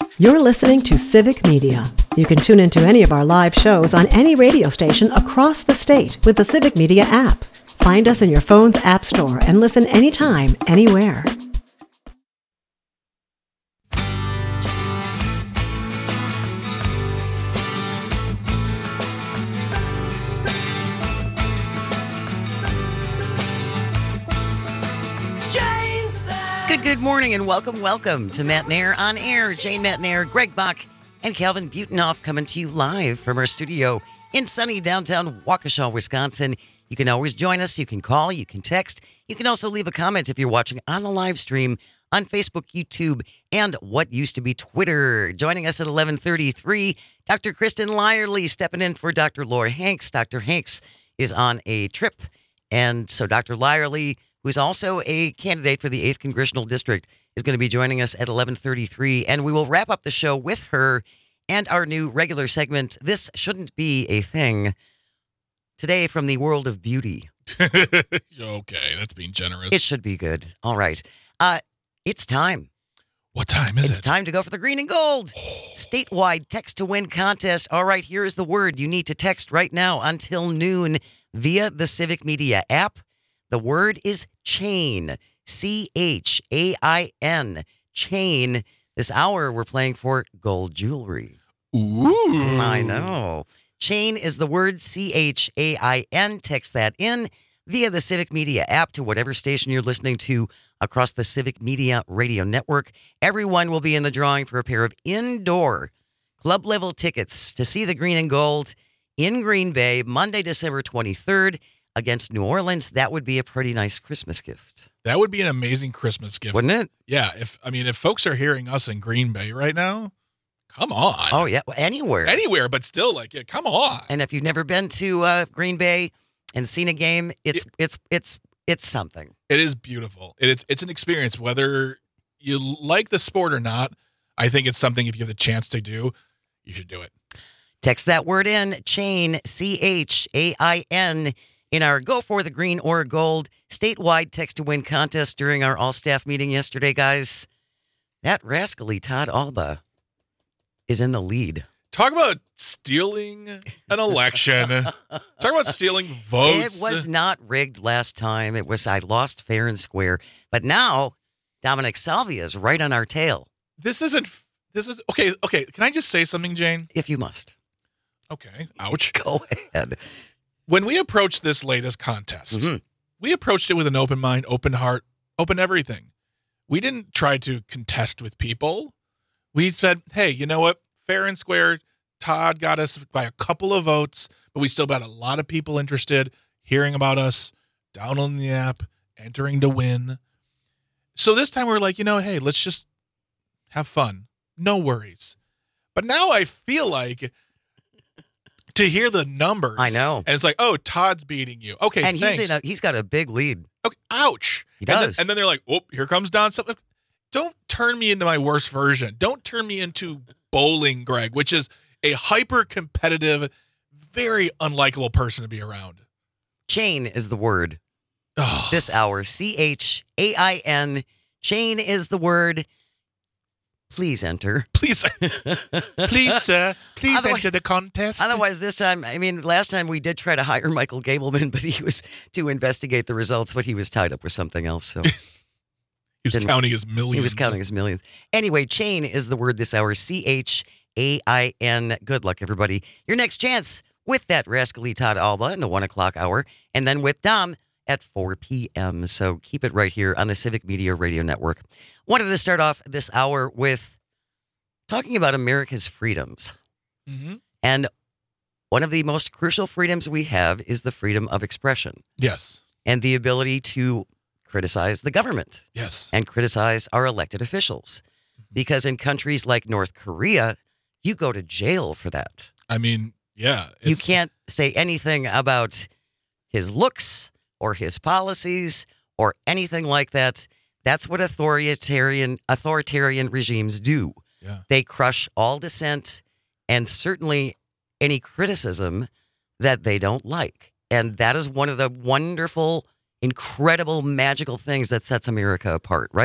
You're listening to Civic Media. You can tune into any of our live shows on any radio station across the state with the Civic Media app. Find us in your phone's app store and listen anytime, anywhere. Good morning and welcome to Matt Nair on Air. Jane Matt Nair, Greg Bach, and Calvin Butenhoff coming to you live from our studio in sunny downtown Waukesha, Wisconsin. You can always join us. You can call. You can text. You can also leave a comment if you're watching on the live stream on Facebook, YouTube, and what used to be Twitter. Joining us at 11:33, Dr. Kristen Lyerly stepping in for Dr. Laura Hanks. Dr. Hanks is on a trip, and so Dr. Lyerly, who's also a candidate for the 8th Congressional District, is going to be joining us at 11:33, and we will wrap up the show with her and our new regular segment, This Shouldn't Be a Thing, today from the world of beauty. Okay, that's being generous. It should be good. All right. It's time. What time is it? It's time to go for the green and gold. Statewide text to win contest. All right, here is the word you need to text right now until noon via the Civic Media app. The word is chain, C-H-A-I-N, chain. This hour, we're playing for gold jewelry. Ooh. I know. Chain is the word, C-H-A-I-N. Text that in via the Civic Media app to whatever station you're listening to across the Civic Media radio network. Everyone will be in the drawing for a pair of indoor club-level tickets to see the green and gold in Green Bay, Monday, December 23rd. Against New Orleans. That would be a pretty nice Christmas gift. That would be an amazing Christmas gift. Wouldn't it? Yeah. If folks are hearing us in Green Bay right now, come on. Oh, yeah. Well, anywhere. Anywhere, but still, yeah, come on. And if you've never been to Green Bay and seen a game, it's something. It is beautiful. It's an experience. Whether you like the sport or not, I think it's something, if you have the chance to do, you should do it. Text that word in, chain, C-H-A-I-N, in our Go for the Green or Gold statewide text to win contest during our all-staff meeting yesterday, guys. That rascally Todd Alba is in the lead. Talk about stealing an election. Talk about stealing votes. It was not rigged last time. It was, I lost fair and square. But now, Dominic Salvia is right on our tail. This is, okay. Can I just say something, Jane? If you must. Okay. Ouch. Go ahead. When we approached this latest contest, we approached it with an open mind, open heart, open everything. We didn't try to contest with people. We said, hey, you know what? Fair and square. Todd got us by a couple of votes, but we still got a lot of people interested, hearing about us, downloading the app, entering to win. So this time we're like, hey, let's just have fun. No worries. But now I feel like, to hear the numbers, I know, and it's like, oh, Todd's beating you. Okay, and thanks. he's got a big lead. Okay, ouch. He does. And then they're like, oh, here comes Don. Don't turn me into my worst version. Don't turn me into Bowling Greg, which is a hyper competitive, very unlikable person to be around. Chain is the word. This hour, C-H-A-I-N. Chain is the word. Please enter. Please, sir. Please enter the contest. Otherwise, this time, last time we did try to hire Michael Gableman, but he was to investigate the results, but he was tied up with something else. So he was counting his millions. He was counting his millions. Anyway, chain is the word this hour. C-H-A-I-N. Good luck, everybody. Your next chance with that rascally Todd Alba in the 1 o'clock hour, and then with Dom at 4 p.m. So keep it right here on the Civic Media Radio Network. Wanted to start off this hour with talking about America's freedoms. Mm-hmm. And one of the most crucial freedoms we have is the freedom of expression. Yes. And the ability to criticize the government. Yes. And criticize our elected officials. Because in countries like North Korea, you go to jail for that. Yeah. You can't say anything about his looks or his policies or anything like that. That's what authoritarian regimes do. Yeah. They crush all dissent and certainly any criticism that they don't like. And that is one of the wonderful, incredible, magical things that sets America apart, right?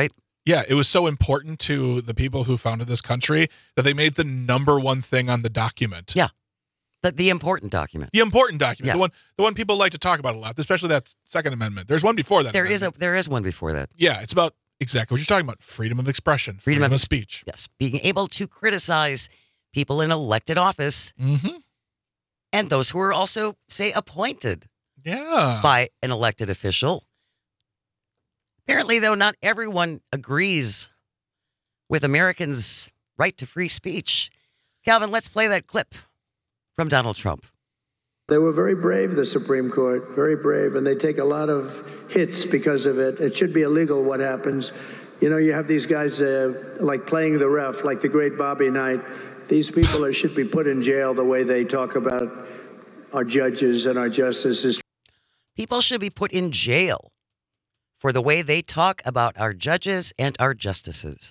Yeah, it was so important to the people who founded this country that they made the number one thing on the document. Yeah. The important document. The important document. Yeah. The one people like to talk about a lot, especially that Second Amendment. There's one before that. There is one before that. Yeah, it's about exactly what you're talking about. Freedom of expression, freedom of speech. Yes. Being able to criticize people in elected office Mm-hmm. and those who are also, say, appointed Yeah. by an elected official. Apparently, though, not everyone agrees with Americans' right to free speech. Calvin, let's play that clip from Donald Trump. They were very brave, the Supreme Court, very brave, and they take a lot of hits because of it. It should be illegal what happens. You know, you have these guys like playing the ref, like the great Bobby Knight. These people should be put in jail the way they talk about our judges and our justices. People should be put in jail for the way they talk about our judges and our justices.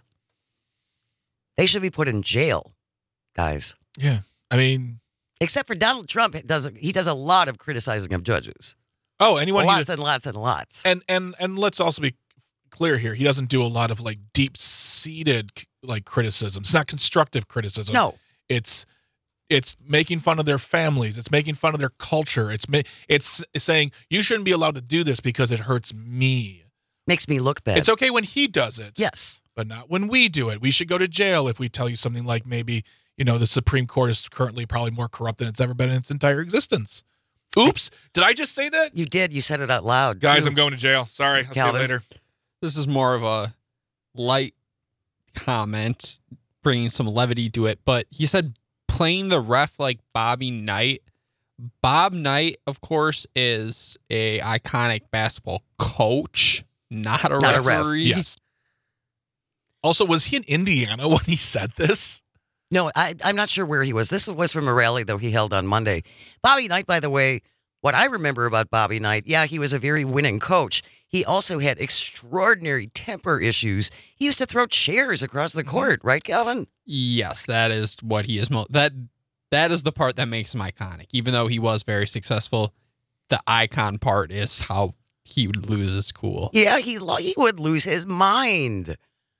They should be put in jail, guys. Yeah. I mean, Except for Donald Trump, he does a lot of criticizing of judges. anyone Lots and lots and lots. and let's also be clear here. He doesn't do a lot of like deep-seated like criticism. It's not constructive criticism. No. It's making fun of their families. It's making fun of their culture. It's saying you shouldn't be allowed to do this because it hurts me. Makes me look bad. It's okay when he does it. Yes. But not when we do it. We should go to jail if we tell you something like maybe, the Supreme Court is currently probably more corrupt than it's ever been in its entire existence. Oops. Did I just say that? You did. You said it out loud. Guys, too. I'm going to jail. Sorry. I'll see you Calvin. later. This is more of a light comment, bringing some levity to it. But he said playing the ref like Bobby Knight. Bob Knight, of course, is a iconic basketball coach, not a Not a ref. referee. Yes. Also, was he in Indiana when he said this? No, I'm not sure where he was. This was from a rally, though, he held on Monday. Bobby Knight, by the way, what I remember about Bobby Knight, yeah, he was a very winning coach. He also had extraordinary temper issues. He used to throw chairs across the court, right, Calvin? Yes, that is what he is. That is the part that makes him iconic. Even though he was very successful, the icon part is how he would lose his cool. Yeah, he would lose his mind.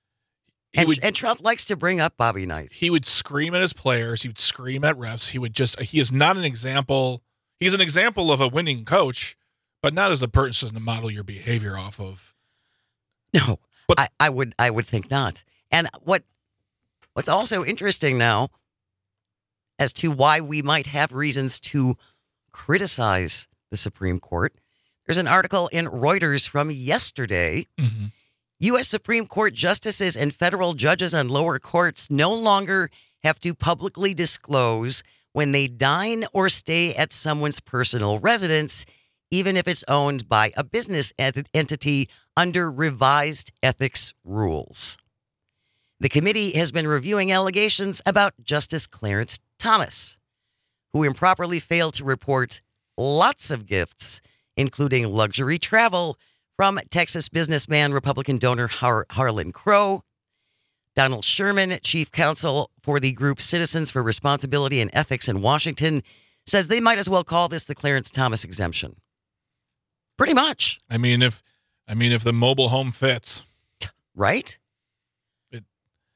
And Trump likes to bring up Bobby Knight. He would scream at his players. He would scream at refs. He is not an example. He's an example of a winning coach, but not as a person to model your behavior off of. No, But- I would think not. And what's also interesting now as to why we might have reasons to criticize the Supreme Court, there's an article in Reuters from yesterday. Mm-hmm. U.S. Supreme Court justices and federal judges on lower courts no longer have to publicly disclose when they dine or stay at someone's personal residence, even if it's owned by a business entity under revised ethics rules. The committee has been reviewing allegations about Justice Clarence Thomas, who improperly failed to report lots of gifts, including luxury travel, from Texas businessman, Republican donor Harlan Crow. Donald Sherman, chief counsel for the group Citizens for Responsibility and Ethics in Washington, says they might as well call this the Clarence Thomas exemption. Pretty much, I mean, if the mobile home fits, right? It-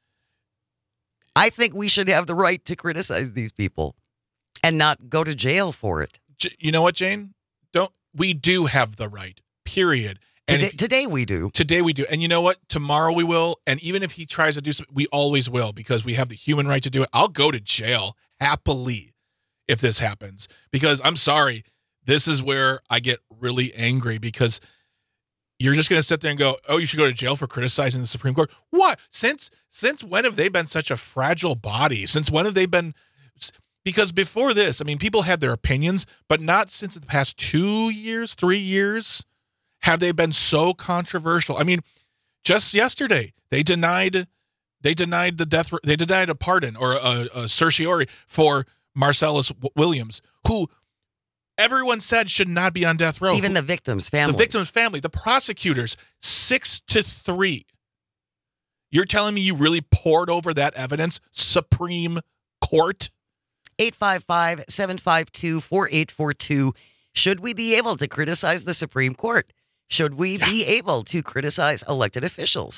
I think we should have the right to criticize these people and not go to jail for it. you know what, Jane? We do have the right. Period. And Today we do. Today we do. And you know what? Tomorrow we will. And even if he tries to do something, we always will because we have the human right to do it. I'll go to jail happily if this happens because I'm sorry. This is where I get really angry because you're just going to sit there and go, oh, you should go to jail for criticizing the Supreme Court. What? Since when have they been such a fragile body? Since when have they been? Because before this, I mean, people had their opinions, but not since the past 2 years, 3 years. Have they been so controversial? I mean, just yesterday they denied the death. They denied a pardon or a certiorari for Marcellus Williams, who everyone said should not be on death row. Even the victim's family. The victim's family, the prosecutors, 6-3. You're telling me you really poured over that evidence, Supreme Court? 855-752-4842. Should we be able to criticize the Supreme Court? Should we be able to criticize elected officials?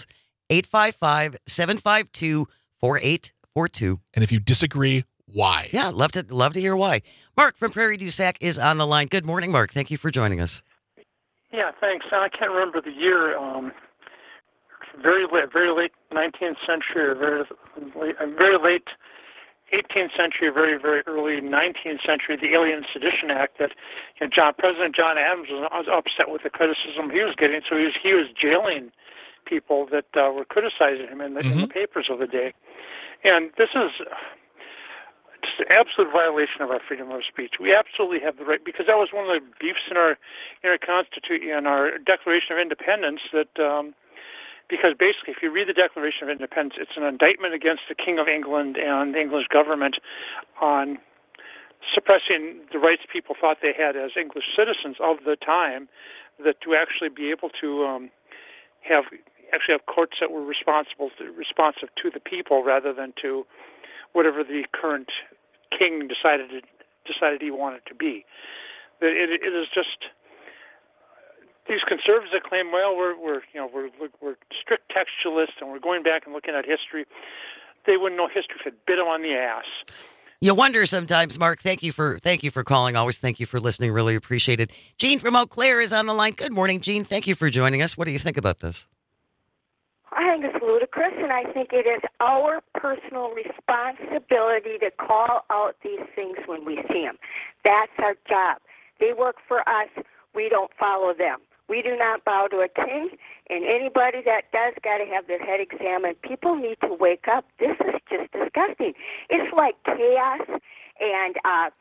855-752-4842. And if you disagree, why? Yeah, love to hear why. Mark from Prairie du Sac is on the line. Good morning, Mark. Thank you for joining us. Yeah, thanks. I can't remember the year. Very late 19th century, or very late 18th century, very early 19th century. The Alien Sedition Act that President John Adams was upset with the criticism he was getting, so he was jailing people that were criticizing him in the papers of the day. And this is just an absolute violation of our freedom of speech. We absolutely have the right, because that was one of the beefs in our Constitution, in our Declaration of Independence, that because basically, if you read the Declaration of Independence, it's an indictment against the King of England and the English government on suppressing the rights people thought they had as English citizens of the time, that to actually be able to have courts that were responsive to the people rather than to whatever the current king decided he wanted to be. It is just these conservatives that claim, well, we're strict textualists and we're going back and looking at history. They wouldn't know history if it bit them on the ass. You wonder sometimes, Mark. Thank you for calling. Always thank you for listening. Really appreciate it. Jean from Eau Claire is on the line. Good morning, Jean. Thank you for joining us. What do you think about this? I think it's ludicrous, and I think it is our personal responsibility to call out these things when we see them. That's our job. They work for us. We don't follow them. We do not bow to a king, and anybody that does got to have their head examined. People need to wake up. This is just disgusting. It's like chaos and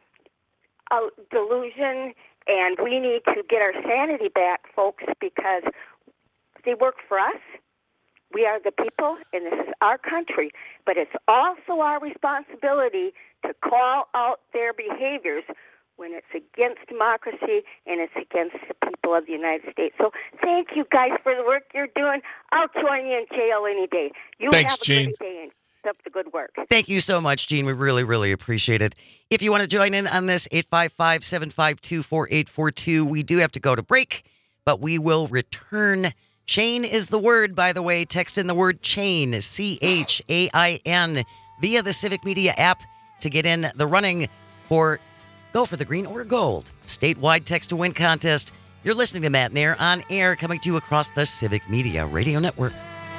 delusion, and we need to get our sanity back, folks, because they work for us. We are the people, and this is our country, but it's also our responsibility to call out their behaviors when it's against democracy and it's against the people of the United States. So thank you guys for the work you're doing. I'll join you in jail any day. Thanks, have a Jean. great day and keep up the good work. Thank you so much, Jean. We really, really appreciate it. If you want to join in on this, 855-752-4842. We do have to go to break, but we will return. Chain is the word, by the way. Text in the word chain, CHAIN, via the Civic Media app to get in the running for Go for the Green or Gold statewide text to win contest. You're listening to Matt Nair on air, coming to you across the Civic Media Radio Network.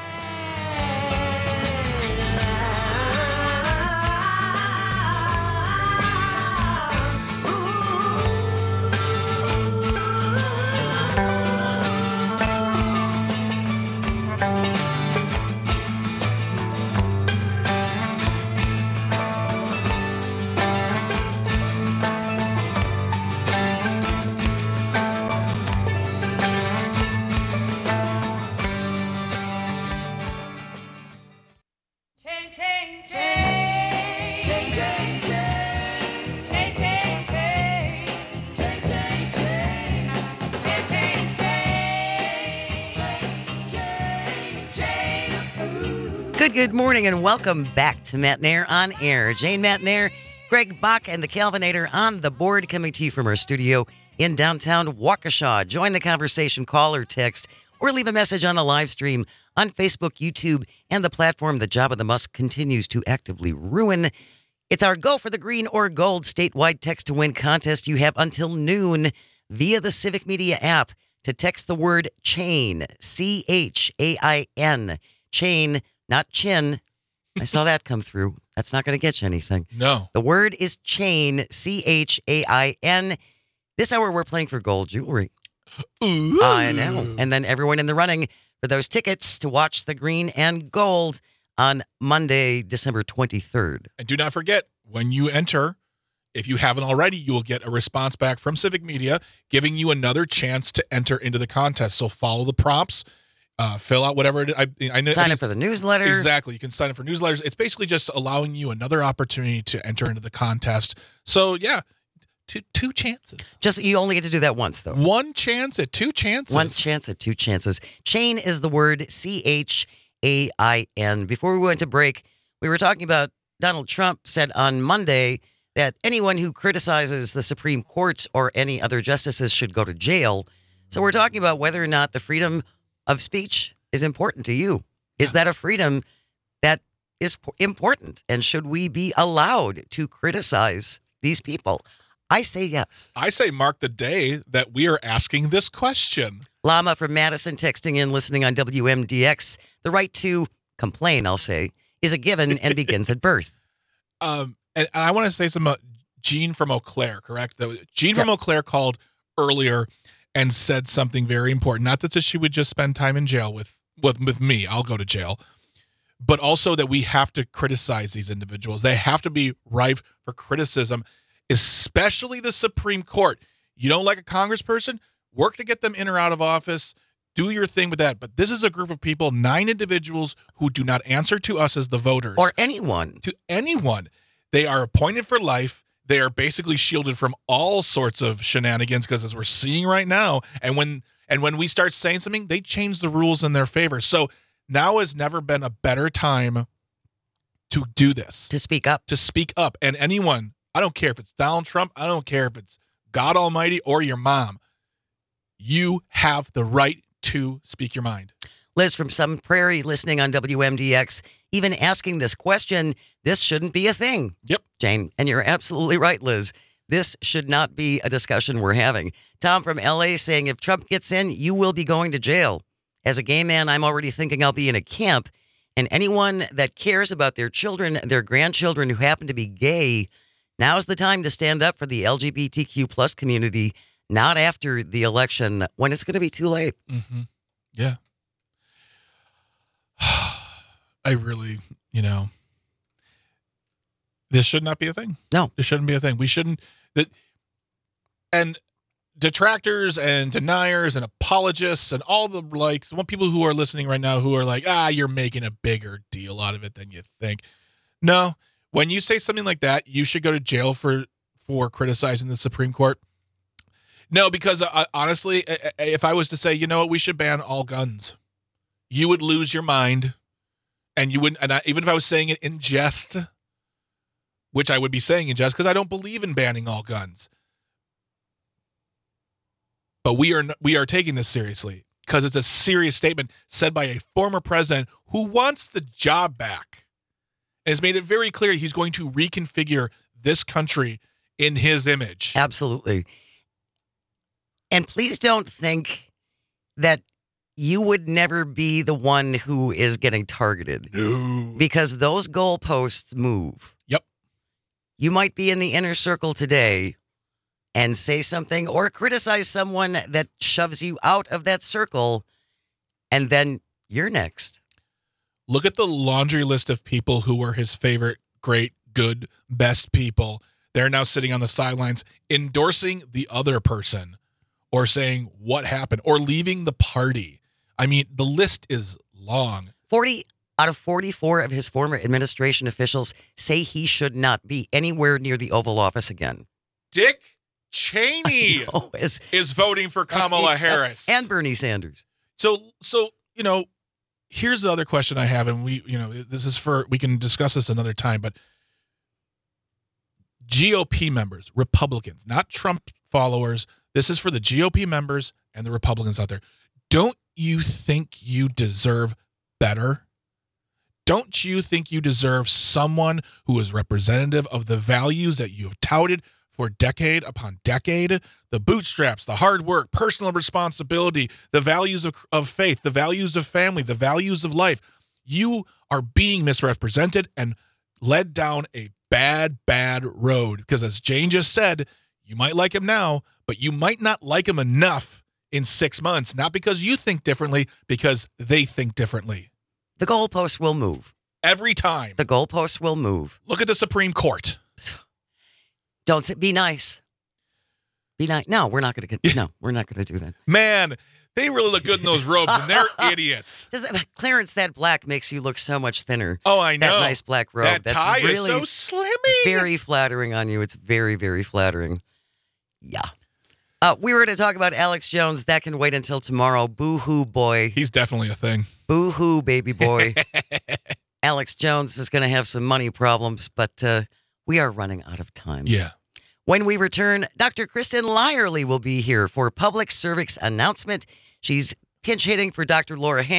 Good morning and welcome back to Matt Nair on air. Jane Matt Nair, Greg Bach, and the Calvinator on the board, coming to you from our studio in downtown Waukesha. Join the conversation, call or text, or leave a message on the live stream on Facebook, YouTube, and the platform that Jabba the Musk continues to actively ruin. It's our Go for the Green or Gold statewide text to win contest. You have until noon via the Civic Media app to text the word chain, CHAIN, chain, not chin. I saw that come through. That's not going to get you anything. No. The word is chain, CHAIN. This hour we're playing for gold jewelry. Ooh. I know. And then everyone in the running for those tickets to watch the green and gold on Monday, December 23rd. And do not forget, when you enter, if you haven't already, you will get a response back from Civic Media giving you another chance to enter into the contest. So follow the prompts. Fill out whatever it is. I know. Sign up for the newsletter. Exactly. You can sign up for newsletters. It's basically just allowing you another opportunity to enter into the contest. So, yeah, two chances. Just you only get to do that once, though. One chance at two chances. One chance at two chances. Chain is the word CHAIN. Before we went to break, we were talking about Donald Trump said on Monday that anyone who criticizes the Supreme Court or any other justices should go to jail. So we're talking about whether or not the freedom of speech is important to you. Is that a freedom that is important? And should we be allowed to criticize these people? I say yes. I say mark the day that we are asking this question. Lama from Madison texting in, listening on WMDX. The right to complain, I'll say, is a given and begins at birth. And I want to say something about Jean from Eau Claire, correct? Jean from Eau Claire called earlier and said something very important. Not that she would just spend time in jail with me. I'll go to jail. But also that we have to criticize these individuals. They have to be rife for criticism, especially the Supreme Court. You don't like a congressperson? Work to get them in or out of office. Do your thing with that. But this is a group of people, 9 individuals who do not answer to us as the voters. Or anyone. To anyone. They are appointed for life. They are basically shielded from all sorts of shenanigans because as we're seeing right now, and when we start saying something, they change the rules in their favor. So now has never been a better time to do this. To speak up. To speak up. And anyone, I don't care if it's Donald Trump, I don't care if it's God Almighty or your mom, you have the right to speak your mind. Liz from Sun Prairie, listening on WMDX, even asking this question, this shouldn't be a thing. Yep. Jane, and you're absolutely right, Liz. This should not be a discussion we're having. Tom from LA saying, if Trump gets in, you will be going to jail. As a gay man, I'm already thinking I'll be in a camp. And anyone that cares about their children, their grandchildren who happen to be gay, now's the time to stand up for the LGBTQ plus community, not after the election when it's going to be too late. Mm-hmm. Yeah. I really, this should not be a thing. No. This shouldn't be a thing. We shouldn't. And detractors and deniers and apologists and all the likes, people who are listening right now who are like, you're making a bigger deal out of it than you think. No. When you say something like that, you should go to jail for criticizing the Supreme Court. No, because honestly, if I was to say, we should ban all guns, you would lose your mind. And you wouldn't, even if I was saying it in jest, which I would be saying in jest, because I don't believe in banning all guns. But we are taking this seriously because it's a serious statement said by a former president who wants the job back and has made it very clear he's going to reconfigure this country in his image. Absolutely. And please don't think that you would never be the one who is getting targeted. No. Because those goalposts move. Yep. You might be in the inner circle today and say something or criticize someone that shoves you out of that circle, and then you're next. Look at the laundry list of people who were his favorite, great, good, best people. They're now sitting on the sidelines endorsing the other person or saying what happened or leaving the party. I mean, the list is long. 40 out of 44 of his former administration officials say he should not be anywhere near the Oval Office again. Dick Cheney is voting for Kamala Harris. And Bernie Sanders. So here's the other question I have, and we can discuss this another time, but GOP members, Republicans, not Trump followers, this is for the GOP members and the Republicans out there. Don't you think you deserve better? Don't you think you deserve someone who is representative of the values that you have touted for decade upon decade? The bootstraps, the hard work, personal responsibility, the values of faith, the values of family, the values of life. You are being misrepresented and led down a bad road. Because as Jane just said, you might like him now, but you might not like him enough in 6 months, not because you think differently, because they think differently. The goalposts will move. Every time. The goalposts will move. Look at the Supreme Court. Don't say, be nice. Be nice. No, we're not going to do that. Man, they really look good in those robes, and they're idiots. Clarence, that black makes you look so much thinner. Oh, I know. That nice black robe. That tie really is so slimming. Very flattering on you. It's very, very flattering. Yeah. We were going to talk about Alex Jones. That can wait until tomorrow. Boo-hoo, boy. He's definitely a thing. Boo-hoo, baby boy. Alex Jones is going to have some money problems, but we are running out of time. Yeah. When we return, Dr. Kristen Lyerly will be here for public service announcement. She's pinch hitting for Dr. Laura Hanks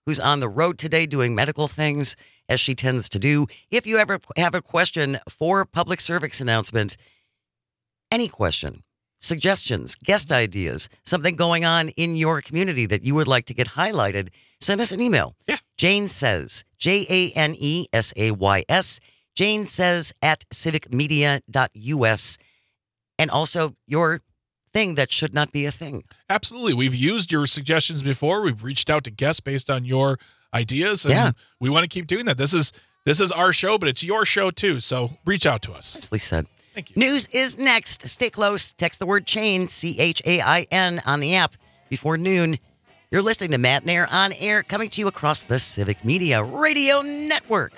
who's on the road today doing medical things, as she tends to do. If you ever have a question for public service announcement, any question, suggestions, guest ideas, something going on in your community that you would like to get highlighted, send us an email. Yeah. Jane Says, JANESAYS, Jane Says at civicmedia.us, and also your thing that should not be a thing. Absolutely. We've used your suggestions before. We've reached out to guests based on your ideas, and we want to keep doing that. This is our show, but it's your show too, so reach out to us. Nicely said. Thank you. News is next. Stay close. Text the word CHAIN, CHAIN, on the app before noon. You're listening to Matt Nair on air, coming to you across the Civic Media Radio Network.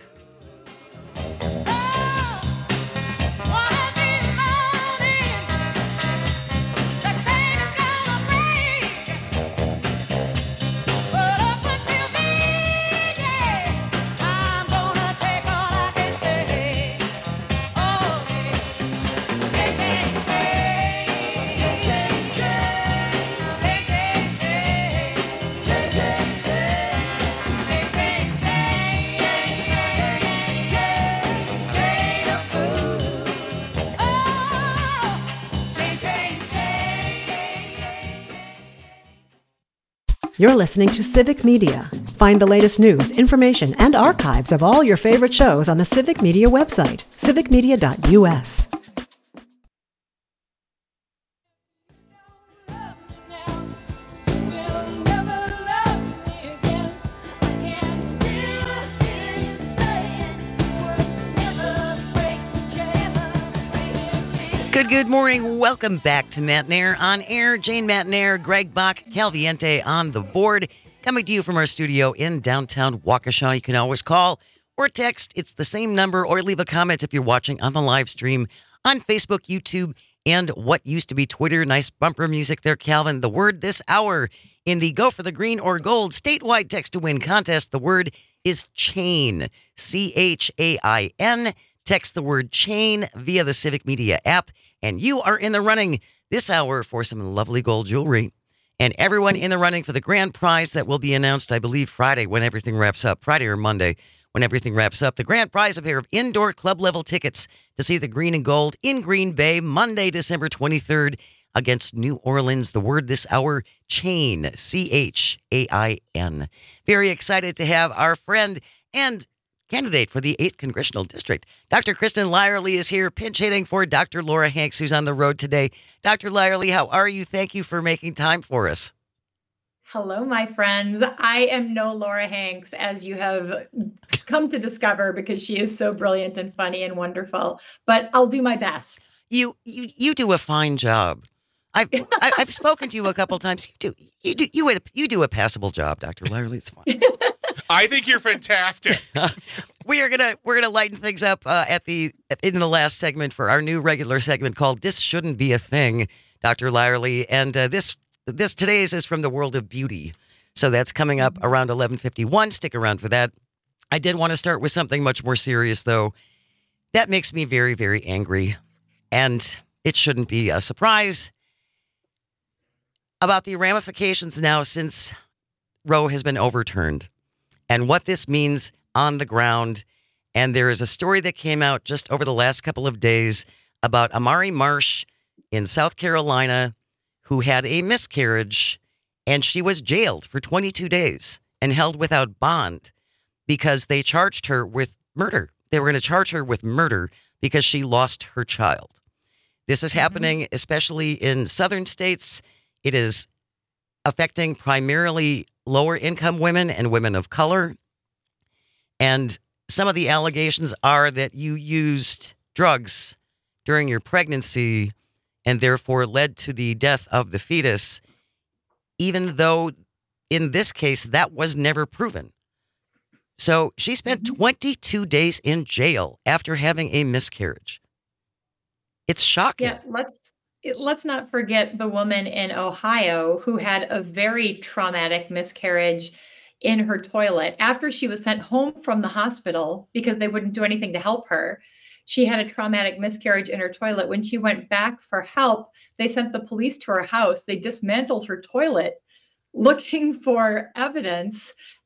You're listening to Civic Media. Find the latest news, information, and archives of all your favorite shows on the Civic Media website, civicmedia.us. Good morning. Welcome back to Matt Nair on air. Jane Matt Nair, Greg Bach, Calviente on the board. Coming to you from our studio in downtown Waukesha. You can always call or text. It's the same number, or leave a comment if you're watching on the live stream on Facebook, YouTube, and what used to be Twitter. Nice bumper music there, Calvin. The word this hour in the Go for the Green or Gold statewide text to win contest. The word is CHAIN, CHAIN. Text the word CHAIN via the Civic Media app, and you are in the running this hour for some lovely gold jewelry. And everyone in the running for the grand prize that will be announced, I believe, Friday when everything wraps up. Friday or Monday when everything wraps up. The grand prize, a pair of indoor club-level tickets to see the Green and Gold in Green Bay, Monday, December 23rd, against New Orleans. The word this hour, CHAIN, CHAIN. Very excited to have our friend and candidate for the 8th Congressional District. Dr. Kristen Lyerly is here, pinch hitting for Dr. Laura Hanks, who's on the road today. Dr. Lyerly, how are you? Thank you for making time for us. Hello, my friends. I am no Laura Hanks, as you have come to discover, because she is so brilliant and funny and wonderful, but I'll do my best. You do a fine job. I've spoken to you a couple times. You do a passable job, Dr. Lyerly. It's fine. I think you're fantastic. We're gonna lighten things up in the last segment for our new regular segment called "This Shouldn't Be a Thing," Dr. Lyerly, and this today's is from the world of beauty. So that's coming up around 11:51. Stick around for that. I did want to start with something much more serious, though. That makes me very, very angry, and it shouldn't be a surprise about the ramifications now since Roe has been overturned, and what this means on the ground. And there is a story that came out just over the last couple of days about Amari Marsh in South Carolina who had a miscarriage, and she was jailed for 22 days and held without bond because they charged her with murder. They were going to charge her with murder because she lost her child. This is happening especially in southern states. It is affecting primarily lower income women and women of color. And some of the allegations are that you used drugs during your pregnancy and therefore led to the death of the fetus, even though in this case that was never proven. So she spent 22 days in jail after having a miscarriage. It's shocking. Yeah, let's not forget the woman in Ohio who had a very traumatic miscarriage in her toilet. After she was sent home from the hospital because they wouldn't do anything to help her, she had a traumatic miscarriage in her toilet. When she went back for help, they sent the police to her house. They dismantled her toilet looking for evidence.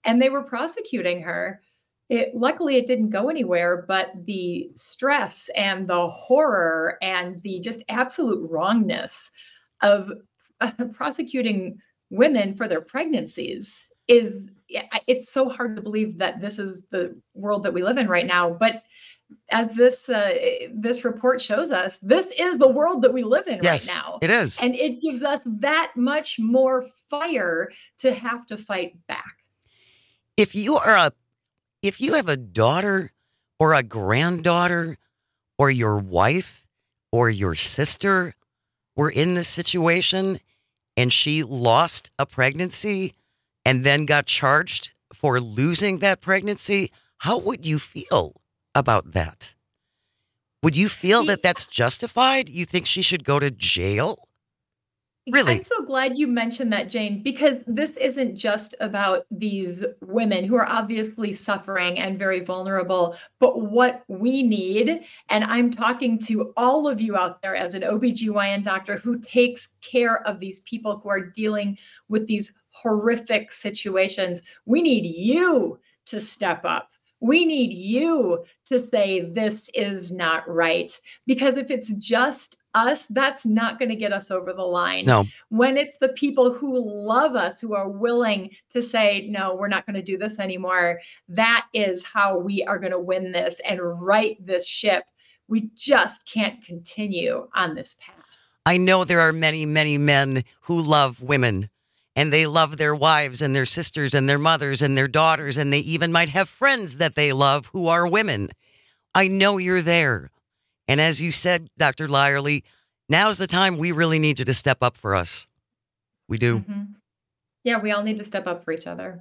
and they were prosecuting her. Luckily, it didn't go anywhere, but the stress and the horror and the just absolute wrongness of prosecuting women for their pregnancies it's so hard to believe that this is the world that we live in right now. But as this report shows us, this is the world that we live in right now. It is. And it gives us that much more fire to have to fight back. If you have a daughter or a granddaughter or your wife or your sister were in this situation and she lost a pregnancy and then got charged for losing that pregnancy, how would you feel about that? Would you feel that that's justified? You think she should go to jail? Really? I'm so glad you mentioned that, Jane, because this isn't just about these women who are obviously suffering and very vulnerable, but what we need, and I'm talking to all of you out there as an OBGYN doctor who takes care of these people who are dealing with these horrific situations. We need you to step up. We need you to say this is not right. Because if it's just us, that's not going to get us over the line. No. When it's the people who love us, who are willing to say, no, we're not going to do this anymore, that is how we are going to win this and right this ship. We just can't continue on this path. I know there are many, many men who love women. And they love their wives and their sisters and their mothers and their daughters. And they even might have friends that they love who are women. I know you're there. And as you said, Dr. Lyerly, now's the time we really need you to step up for us. We do. Mm-hmm. Yeah, we all need to step up for each other.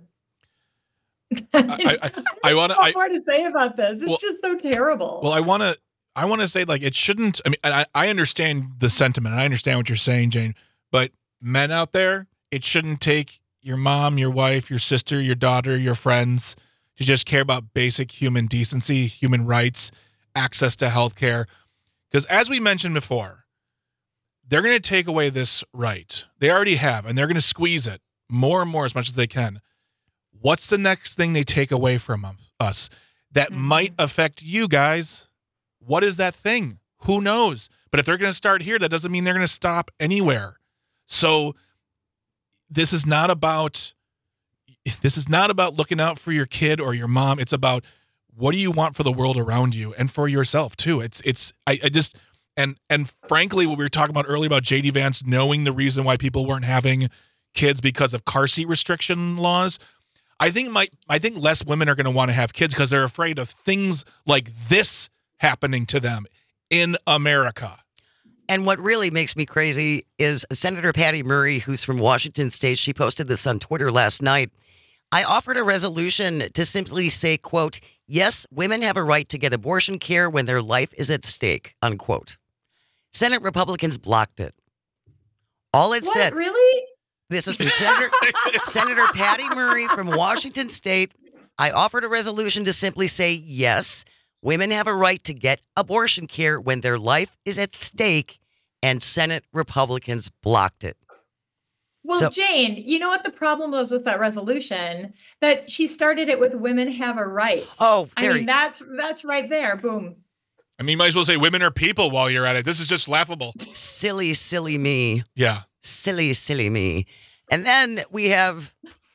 I want to. more to say about this. It's just so terrible. Well, I want to say, like, it shouldn't. I mean, I understand the sentiment. I understand what you're saying, Jane. But men out there, it shouldn't take your mom, your wife, your sister, your daughter, your friends to just care about basic human decency, human rights, access to healthcare. Because as we mentioned before, they're going to take away this right. They already have, and they're going to squeeze it more and more as much as they can. What's the next thing they take away from us that might affect you guys? What is that thing? Who knows? But if they're going to start here, that doesn't mean they're going to stop anywhere. So this is not about looking out for your kid or your mom. It's about what do you want for the world around you and for yourself too. And frankly, what we were talking about earlier about JD Vance knowing the reason why people weren't having kids because of car seat restriction laws. I think less women are going to want to have kids because they're afraid of things like this happening to them in America. And what really makes me crazy is Senator Patty Murray, who's from Washington State. She posted this on Twitter last night. I offered a resolution to simply say, quote, yes, women have a right to get abortion care when their life is at stake, unquote. Senate Republicans blocked it. All it said. Really? This is from Senator Patty Murray from Washington State. I offered a resolution to simply say, yes, women have a right to get abortion care when their life is at stake, and Senate Republicans blocked it. Well, Jane, you know what the problem was with that resolution? That she started it with women have a right. Oh, that's right there. Boom. I mean, you might as well say women are people while you're at it. This is just laughable. Silly, silly me. Yeah. Silly, silly me. And then we have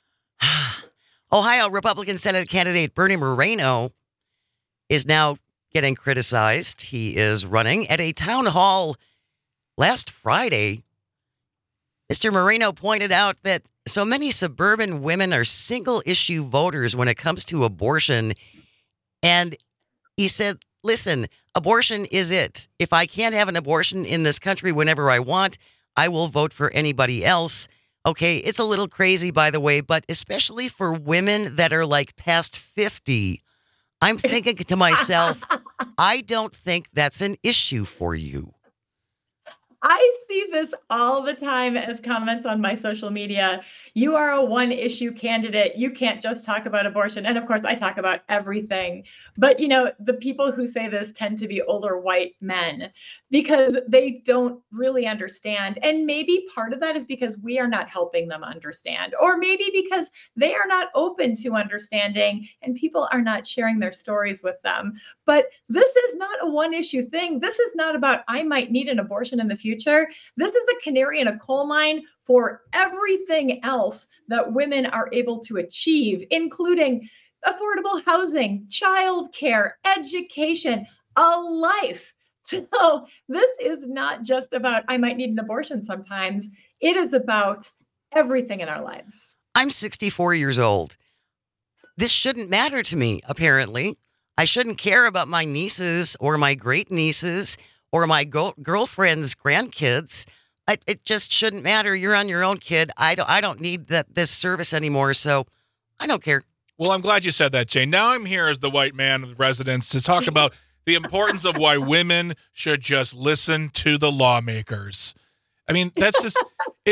Ohio Republican Senate candidate Bernie Moreno is now getting criticized. He is running at a town hall last Friday. Mr. Moreno pointed out that so many suburban women are single issue voters when it comes to abortion. And he said, listen, abortion is it. If I can't have an abortion in this country whenever I want, I will vote for anybody else. Okay, it's a little crazy, by the way, but especially for women that are like past 50, I'm thinking to myself, I don't think that's an issue for you. I see this all the time as comments on my social media. You are a one issue candidate. You can't just talk about abortion. And of course, I talk about everything. But, the people who say this tend to be older white men because they don't really understand. And maybe part of that is because we are not helping them understand, or maybe because they are not open to understanding and people are not sharing their stories with them. But this is not a one issue thing. This is not about, I might need an abortion in the future. This is a canary in a coal mine for everything else that women are able to achieve, including affordable housing, childcare, education, a life. So this is not just about, I might need an abortion sometimes. It is about everything in our lives. I'm 64 years old. This shouldn't matter to me, apparently. I shouldn't care about my nieces or my great nieces or my girlfriend's grandkids. It just shouldn't matter. You're on your own, kid. I don't need this service anymore, so I don't care. Well, I'm glad you said that, Jane. Now I'm here as the white man of residence to talk about the importance of why women should just listen to the lawmakers. I mean, that's just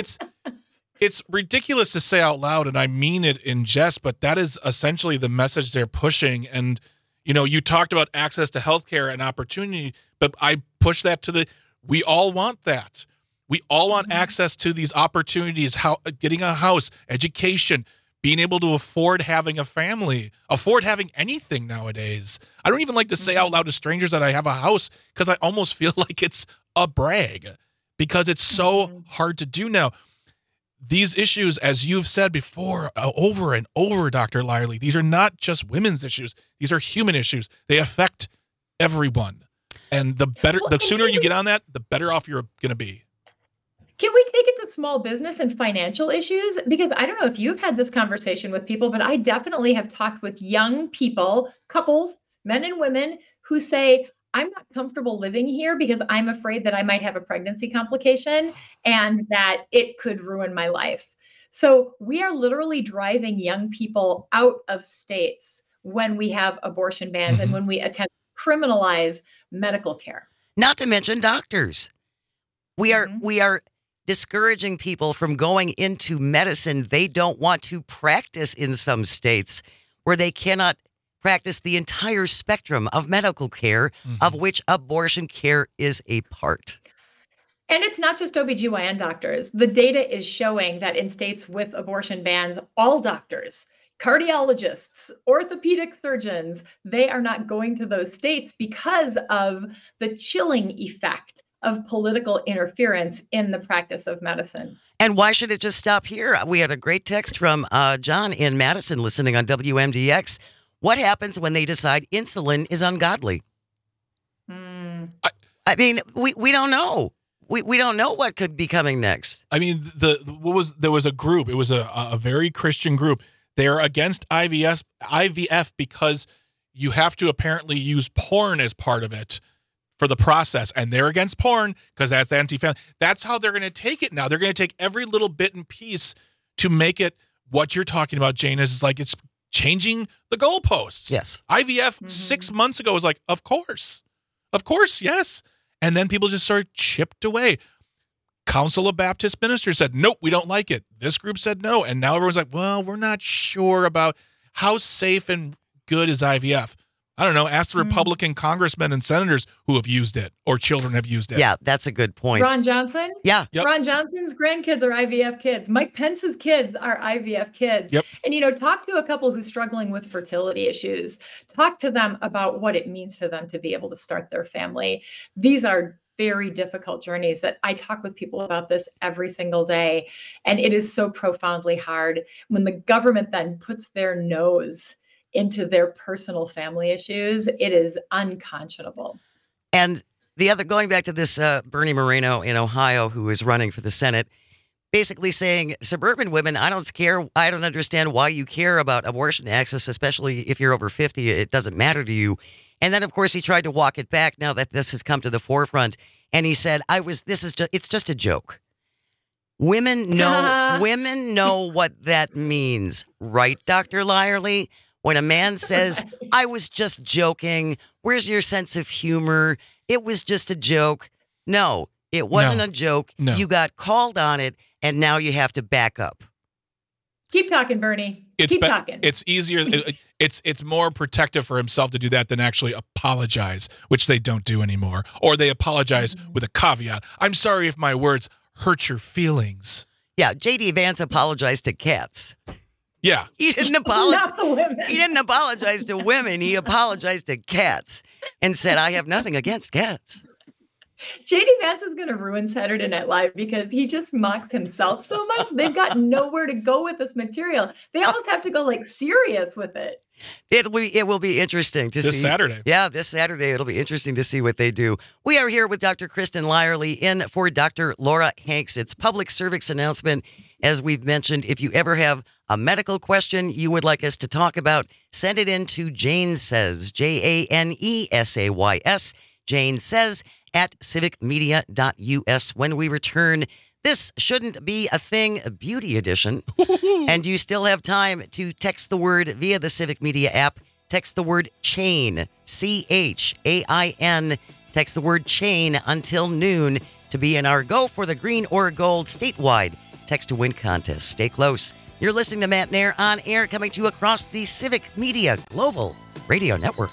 it's ridiculous to say out loud, and I mean it in jest, but that is essentially the message they're pushing. And you talked about access to healthcare and opportunity, but I push that to we all want that. We all want access to these opportunities, getting a house, education, being able to afford having a family, afford having anything nowadays. I don't even like to say out loud to strangers that I have a house because I almost feel like it's a brag because it's so hard to do now. These issues, as you've said before, over and over, Dr. Lyerly, these are not just women's issues. These are human issues. They affect everyone. And the sooner you get on that, the better off you're going to be. Can we take it to small business and financial issues? Because I don't know if you've had this conversation with people, but I definitely have talked with young people, couples, men and women, who say, I'm not comfortable living here because I'm afraid that I might have a pregnancy complication and that it could ruin my life. So we are literally driving young people out of states when we have abortion bans and when we attempt to criminalize medical care. Not to mention doctors. We are discouraging people from going into medicine. They don't want to practice in some states where they cannot practice the entire spectrum of medical care, of which abortion care is a part. And it's not just OBGYN doctors. The data is showing that in states with abortion bans, all doctors, cardiologists, orthopedic surgeons, they are not going to those states because of the chilling effect of political interference in the practice of medicine. And why should it just stop here? We had a great text from John in Madison listening on WMDX. What happens when they decide insulin is ungodly? I mean, we don't know. We don't know what could be coming next. I mean, there was a group. It was a very Christian group. They're against IVF because you have to apparently use porn as part of it for the process, and they're against porn because that's anti-family. That's how they're going to take it now. They're going to take every little bit and piece to make it what you're talking about, Jane, is like it's changing the goalposts. Yes. IVF 6 months ago was like, of course, yes. And then people just started chipped away. Council of Baptist Ministers said, nope, we don't like it. This group said no. And now everyone's like, well, we're not sure about how safe and good is IVF. I don't know. Ask the Republican congressmen and senators who have used it or children have used it. Yeah, that's a good point. Ron Johnson? Yeah. Yep. Ron Johnson's grandkids are IVF kids. Mike Pence's kids are IVF kids. Yep. And, talk to a couple who's struggling with fertility issues. Talk to them about what it means to them to be able to start their family. These are very difficult journeys that I talk with people about this every single day. And it is so profoundly hard when the government then puts their nose into their personal family issues. It is unconscionable. And going back to this Bernie Moreno in Ohio, who is running for the Senate, basically saying, suburban women, I don't care. I don't understand why you care about abortion access, especially if you're over 50. It doesn't matter to you. And then, of course, he tried to walk it back now that this has come to the forefront. And he said, it's just a joke. Women know what that means. Right, Dr. Lyerly? When a man says, I was just joking, where's your sense of humor? It was just a joke. No, It wasn't No. a joke. No. You got called on it, and now you have to back up. Keep talking, Bernie. It's Keep be- talking. It's easier. It's more protective for himself to do that than actually apologize, which they don't do anymore. Or they apologize with a caveat. I'm sorry if my words hurt your feelings. Yeah, J.D. Vance apologized to cats. Yeah. He didn't apologize. Not the women. He didn't apologize to women. He apologized to cats and said, I have nothing against cats. JD Vance is going to ruin Saturday Night Live because he just mocks himself so much. They've got nowhere to go with this material. They almost have to go like serious with it. It will be interesting to see. This Saturday. Yeah, this Saturday. It'll be interesting to see what they do. We are here with Dr. Kristen Lyerly in for Dr. Laura Hanks. It's public service announcement. As we've mentioned, if you ever have a medical question you would like us to talk about, send it in to Jane Says, JANESAYS, Jane Says at civicmedia.us. When we return, this shouldn't be a thing, beauty edition. And you still have time to text the word via the Civic Media app. Text the word chain, CHAIN. Text the word chain until noon to be in our Go for the Green or Gold statewide text to win contest. Stay close. You're listening to Matt Nair on air, coming to you across the Civic Media Global Radio Network.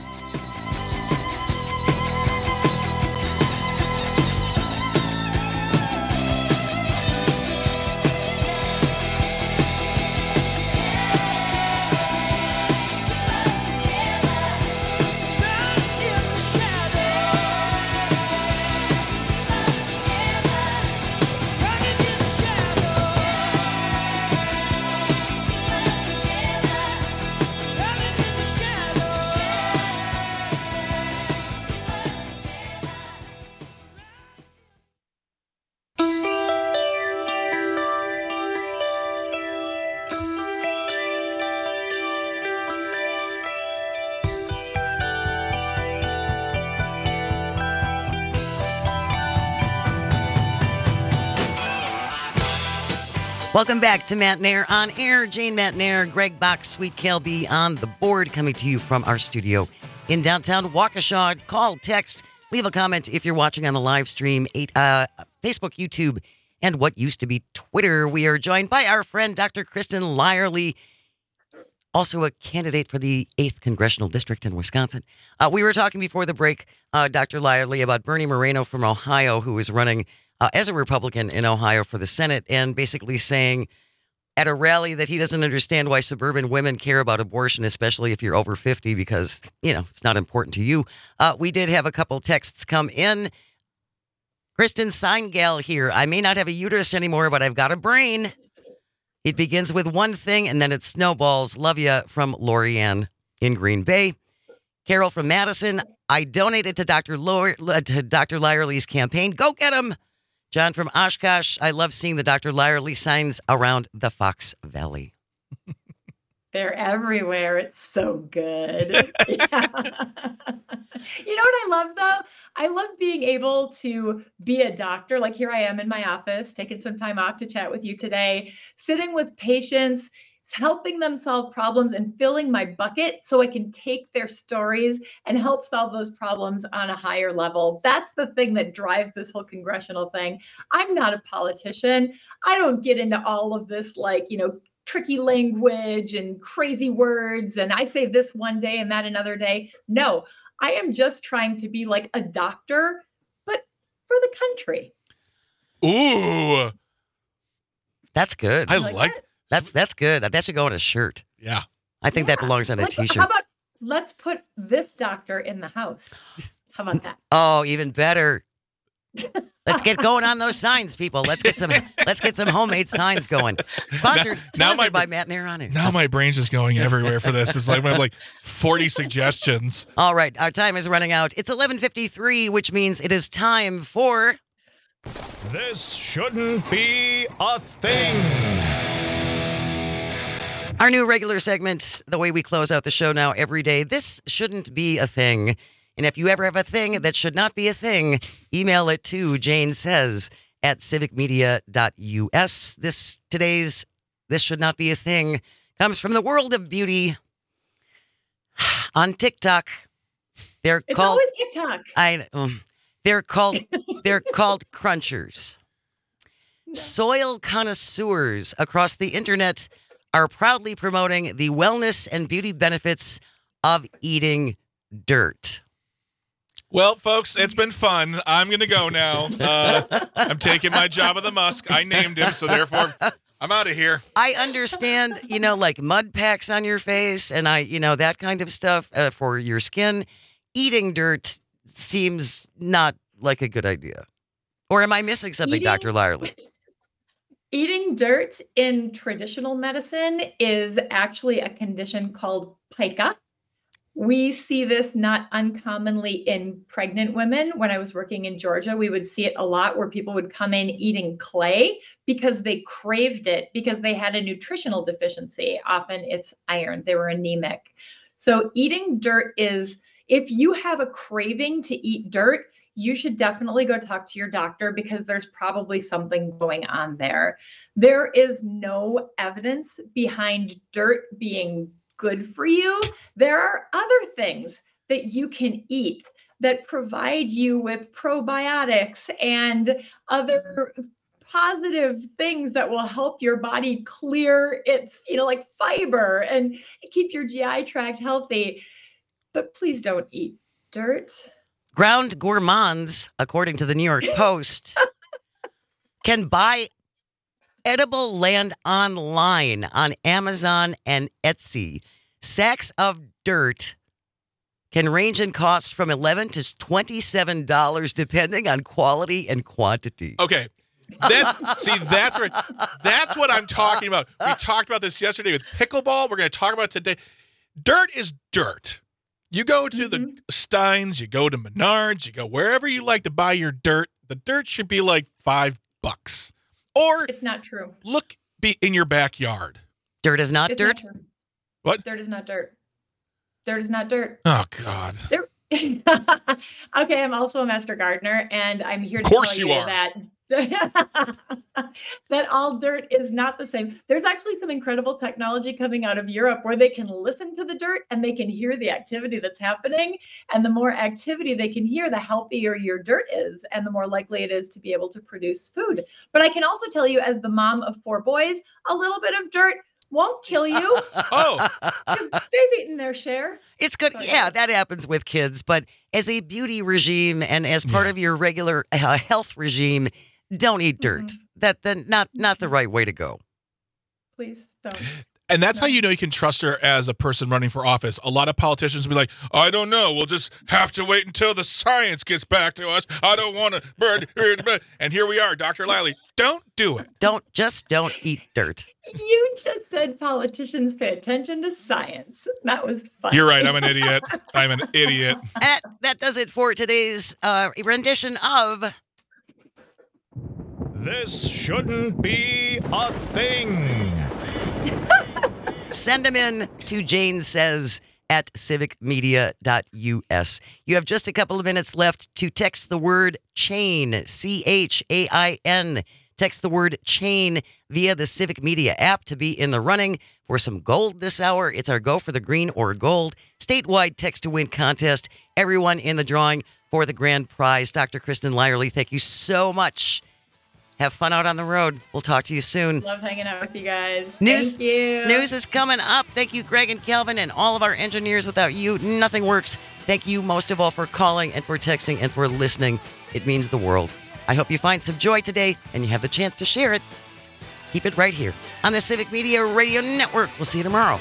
Welcome back to Matt Nair on air. Jane Matt Nair, Greg Bach, Sweet Kelby on the board, coming to you from our studio in downtown Waukesha. Call, text, leave a comment if you're watching on the live stream, Facebook, YouTube, and what used to be Twitter. We are joined by our friend Dr. Kristen Lyerly, also a candidate for the 8th Congressional District in Wisconsin. We were talking before the break, Dr. Lyerly, about Bernie Moreno from Ohio, who is running as a Republican in Ohio for the Senate, and basically saying at a rally that he doesn't understand why suburban women care about abortion, especially if you're over 50, because, it's not important to you. We did have a couple texts come in. Kristen Seingal here. I may not have a uterus anymore, but I've got a brain. It begins with one thing, and then it snowballs. Love ya, from Lorianne in Green Bay. Carol from Madison. I donated to Dr. Lyerly's campaign. Go get him. John from Oshkosh. I love seeing the Dr. Lyerly signs around the Fox Valley. They're everywhere. It's so good. Yeah. You know what I love, though? I love being able to be a doctor. Like here I am in my office, taking some time off to chat with you today, sitting with patients, helping them solve problems and filling my bucket so I can take their stories and help solve those problems on a higher level. That's the thing that drives this whole congressional thing. I'm not a politician. I don't get into all of this, tricky language and crazy words. And I say this one day and that another day. No, I am just trying to be like a doctor, but for the country. Ooh. That's good. I like That's good. That should go on a shirt. Yeah. I think that belongs on a t-shirt. How about let's put this doctor in the house? How about that? Oh, even better. Let's get going on those signs, people. Let's get some homemade signs going. Sponsored by Matt Nair on it. Now my brain's just going everywhere for this. It's like I have like 40 suggestions. All right, our time is running out. It's 11:53, which means it is time for This Shouldn't Be a Thing. Our new regular segment, the way we close out the show now every day. This shouldn't be a thing. And if you ever have a thing that should not be a thing, email it to Jane Says at civicmedia.us. This should not be a thing comes from the world of beauty. On TikTok, It's always TikTok. They're called crunchers. Soil connoisseurs across the internet are proudly promoting the wellness and beauty benefits of eating dirt. Well, folks, it's been fun. I'm going to go now. I'm taking my Jabba the Musk. I named him, so therefore I'm out of here. I understand, like mud packs on your face and that kind of stuff for your skin. Eating dirt seems not like a good idea. Or am I missing something, Dr. Lyerly? Eating dirt in traditional medicine is actually a condition called pica. We see this not uncommonly in pregnant women. When I was working in Georgia, we would see it a lot where people would come in eating clay because they craved it, because they had a nutritional deficiency. Often it's iron. They were anemic. So eating dirt is, if you have a craving to eat dirt, you should definitely go talk to your doctor because there's probably something going on there. There is no evidence behind dirt being good for you. There are other things that you can eat that provide you with probiotics and other positive things that will help your body clear its, like fiber and keep your GI tract healthy. But please don't eat dirt. Ground gourmands, according to the New York Post, can buy edible land online on Amazon and Etsy. Sacks of dirt can range in cost from $11 to $27, depending on quality and quantity. Okay. That's what I'm talking about. We talked about this yesterday with pickleball. We're going to talk about it today. Dirt is dirt. You go to the Steins, you go to Menards, you go wherever you like to buy your dirt. The dirt should be like $5. Or it's not true. Be in your backyard. Dirt is not dirt? Not what? Dirt is not dirt. Dirt is not dirt. Oh, God. Okay, I'm also a master gardener, and I'm here to tell you that that all dirt is not the same. There's actually some incredible technology coming out of Europe where they can listen to the dirt and they can hear the activity that's happening. And the more activity they can hear, the healthier your dirt is and the more likely it is to be able to produce food. But I can also tell you, as the mom of 4 boys, a little bit of dirt won't kill you. Oh, they've eaten their share. It's good. Yeah, that happens with kids. But as a beauty regime and as part of your regular health regime, don't eat dirt. That's not the right way to go. Please don't. And that's how you know you can trust her as a person running for office. A lot of politicians will be like, I don't know. We'll just have to wait until the science gets back to us. I don't want to. And here we are, Dr. Lyerly. Don't do it. Don't eat dirt. You just said politicians pay attention to science. That was funny. You're right. I'm an idiot. That does it for today's rendition of This Shouldn't Be a Thing. Send them in to janesays@civicmedia.us. You have just a couple of minutes left to text the word CHAIN, CHAIN. Text the word CHAIN via the Civic Media app to be in the running for some gold this hour. It's our Go for the Green or Gold statewide text to win contest. Everyone in the drawing for the grand prize. Dr. Kristen Lyerly, thank you so much. Have fun out on the road. We'll talk to you soon. Love hanging out with you guys. News, Thank you. News is coming up. Thank you, Greg and Calvin, and all of our engineers. Without you, nothing works. Thank you most of all for calling and for texting and for listening. It means the world. I hope you find some joy today and you have the chance to share it. Keep it right here on the Civic Media Radio Network. We'll see you tomorrow.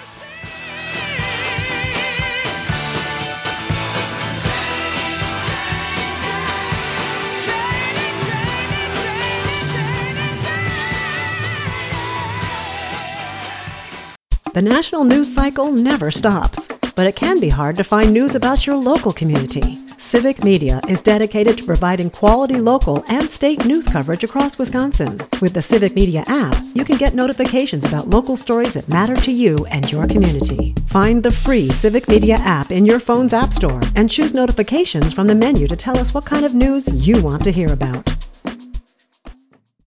The national news cycle never stops, but it can be hard to find news about your local community. Civic Media is dedicated to providing quality local and state news coverage across Wisconsin. With the Civic Media app, you can get notifications about local stories that matter to you and your community. Find the free Civic Media app in your phone's app store and choose notifications from the menu to tell us what kind of news you want to hear about.